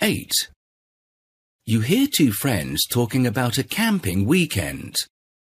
8. You hear two friends talking about a camping weekend.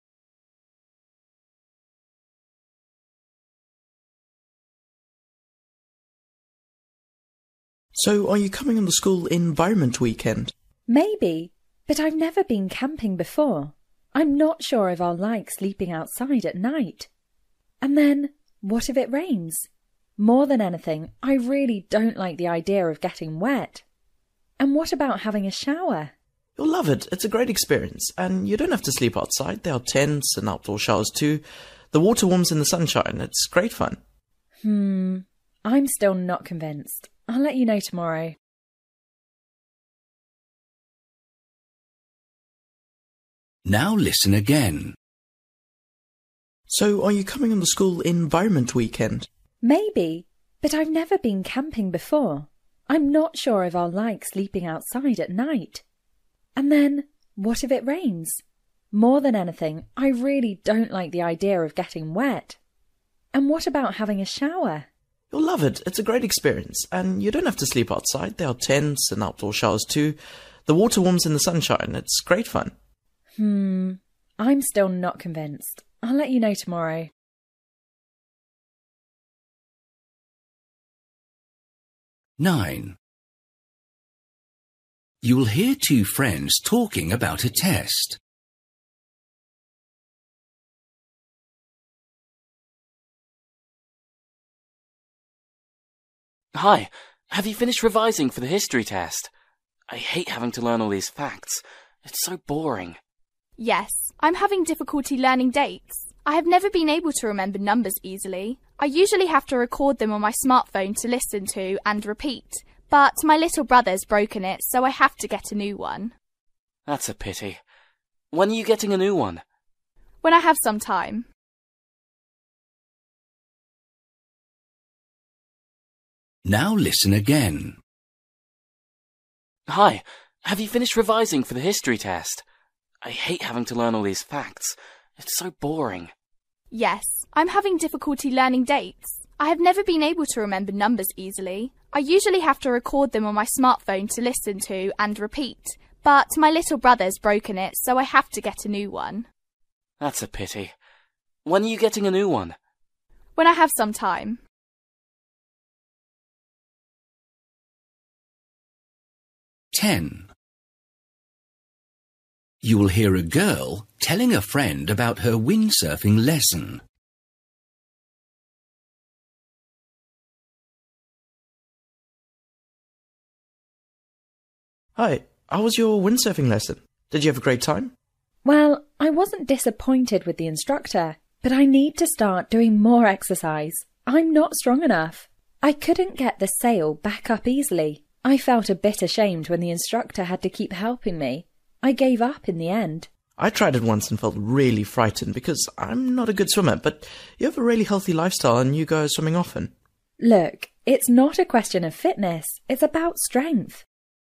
So, are you coming on the school environment weekend? Maybe, but I've never been camping before. I'm not sure if I'll like sleeping outside at night. And then, what if it rains? More than anything, I really don't like the idea of getting wet. And what about having a shower? You'll love it. It's a great experience. And you don't have to sleep outside. There are tents and outdoor showers too. The water warms in the sunshine. It's great fun. I'm still not convinced. I'll let you know tomorrow. Now listen again. So, are you coming on the school environment weekend? Maybe, but I've never been camping before. I'm not sure if I'll like sleeping outside at night. And then, what if it rains? More than anything, I really don't like the idea of getting wet. And what about having a shower? You'll love it. It's a great experience. And you don't have to sleep outside. There are tents and outdoor showers too. The water warms in the sunshine. It's great fun. I'm still not convinced. I'll let you know tomorrow. Nine. You will hear two friends talking about a test. Hi, have you finished revising for the history test? I hate having to learn all these facts. It's so boring. Yes, I'm having difficulty learning dates. I have never been able to remember numbers easily. I usually have to record them on my smartphone to listen to and repeat. But my little brother's broken it, so I have to get a new one. That's a pity. When are you getting a new one? When I have some time. Now listen again. Hi, have you finished revising for the history test? I hate having to learn all these facts. It's so boring. Yes, I'm having difficulty learning dates. I have never been able to remember numbers easily. I usually have to record them on my smartphone to listen to and repeat. But my little brother's broken it, so I have to get a new one. That's a pity. When are you getting a new one? When I have some time. 10. You will hear a girl telling a friend about her windsurfing lesson. Hi, how was your windsurfing lesson? Did you have a great time? Well, I wasn't disappointed with the instructor, but I need to start doing more exercise. I'm not strong enough. I couldn't get the sail back up easily. I felt a bit ashamed when the instructor had to keep helping me. I gave up in the end. I tried it once and felt really frightened because I'm not a good swimmer, but you have a really healthy lifestyle and you go swimming often. Look, it's not a question of fitness, it's about strength.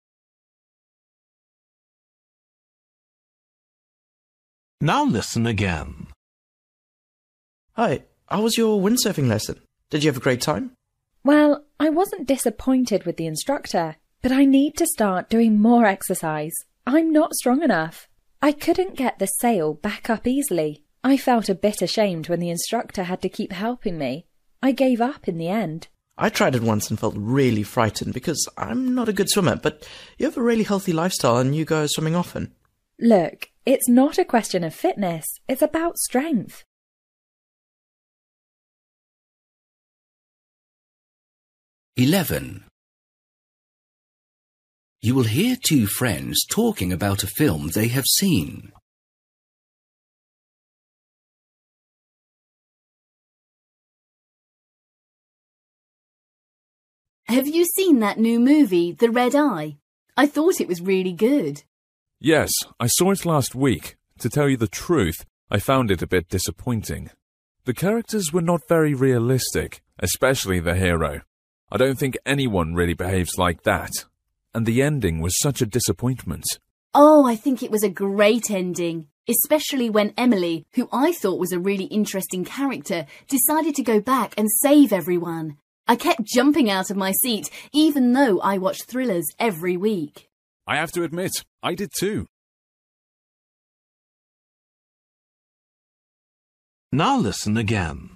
Now listen again. Hi, how was your windsurfing lesson? Did you have a great time? Well, I wasn't disappointed with the instructor, but I need to start doing more exercise. I'm not strong enough. I couldn't get the sail back up easily. I felt a bit ashamed when the instructor had to keep helping me. I gave up in the end. I tried it once and felt really frightened because I'm not a good swimmer, but you have a really healthy lifestyle and you go swimming often. Look, it's not a question of fitness, it's about strength. "11. You will hear two friends talking about a film they have seen. Have you seen that new movie, The Red Eye? I thought it was really good. Yes, I saw it last week. To tell you the truth, I found it a bit disappointing. The characters were not very realistic, especially the hero. I don't think anyone really behaves like that. And the ending was such a disappointment. Oh, I think it was a great ending, especially when Emily, who I thought was a really interesting character, decided to go back and save everyone. I kept jumping out of my seat, even though I watch thrillers every week. I have to admit, I did too. Now listen again.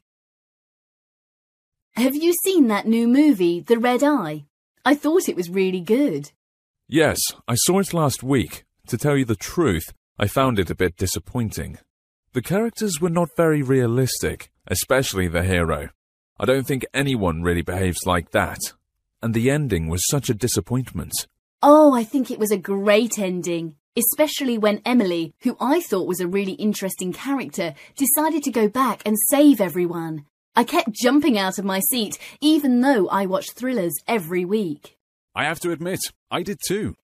Have you seen that new movie, The Red Eye? I thought it was really good. Yes, I saw it last week. To tell you the truth, I found it a bit disappointing. The characters were not very realistic, especially the hero. I don't think anyone really behaves like that. And the ending was such a disappointment. Oh, I think it was a great ending, especially when Emily, who I thought was a really interesting character, decided to go back and save everyone. I kept jumping out of my seat, even though I watch thrillers every week. I have to admit, I did too.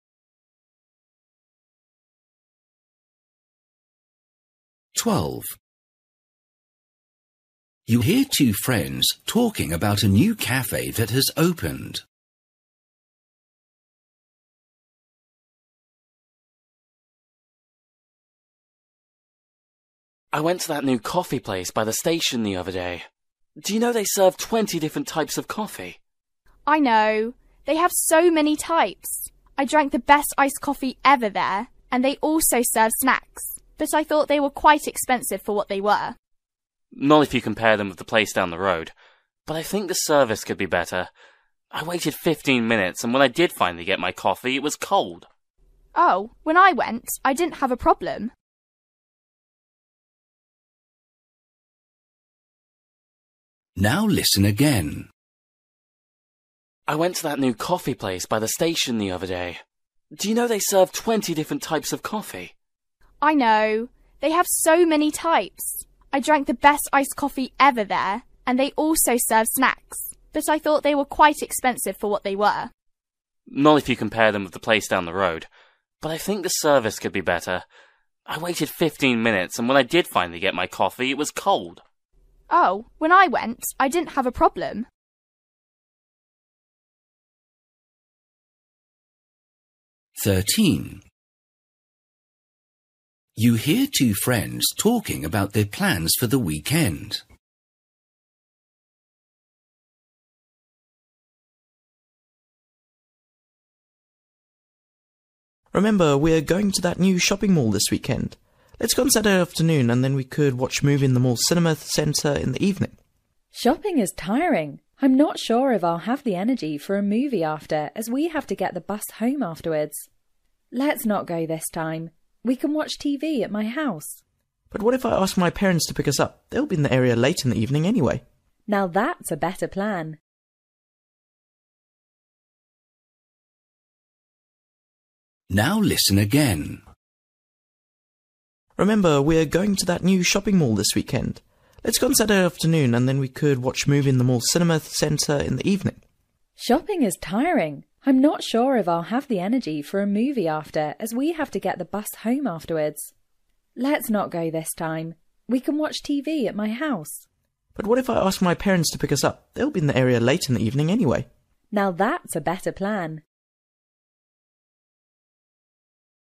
You hear two friends talking about a new cafe that has opened. I went to that new coffee place by the station the other day. Do you know they serve 20 different types of coffee? I know. They have so many types. I drank the best iced coffee ever there, and they also serve snacks, but I thought they were quite expensive for what they were. Not if you compare them with the place down the road, but I think the service could be better. I waited 15 minutes, and when I did finally get my coffee, it was cold. Oh, when I went, I didn't have a problem. Now listen again. I went to that new coffee place by the station the other day. Do you know they serve 20 different types of coffee? I know. They have so many types. I drank the best iced coffee ever there, and they also serve snacks, but I thought they were quite expensive for what they were. Not if you compare them with the place down the road, but I think the service could be better. I waited 15 minutes, and when I did finally get my coffee, it was cold. Oh, when I went, I didn't have a problem. You hear two friends talking about their plans for the weekend. Remember, we're going to that new shopping mall this weekend. Let's go on Saturday afternoon and then we could watch a movie in the mall cinema centre in the evening. Shopping is tiring. I'm not sure if I'll have the energy for a movie after, as we have to get the bus home afterwards. Let's not go this time. We can watch TV at my house. But what if I ask my parents to pick us up? They'll be in the area late in the evening anyway. Now that's a better plan. Now listen again. Remember, we're going to that new shopping mall this weekend. Let's go on Saturday afternoon and then we could watch a movie in the mall cinema centre in the evening. Shopping is tiring. I'm not sure if I'll have the energy for a movie after, as we have to get the bus home afterwards. Let's not go this time. We can watch TV at my house. But what if I ask my parents to pick us up? They'll be in the area late in the evening anyway. Now that's a better plan.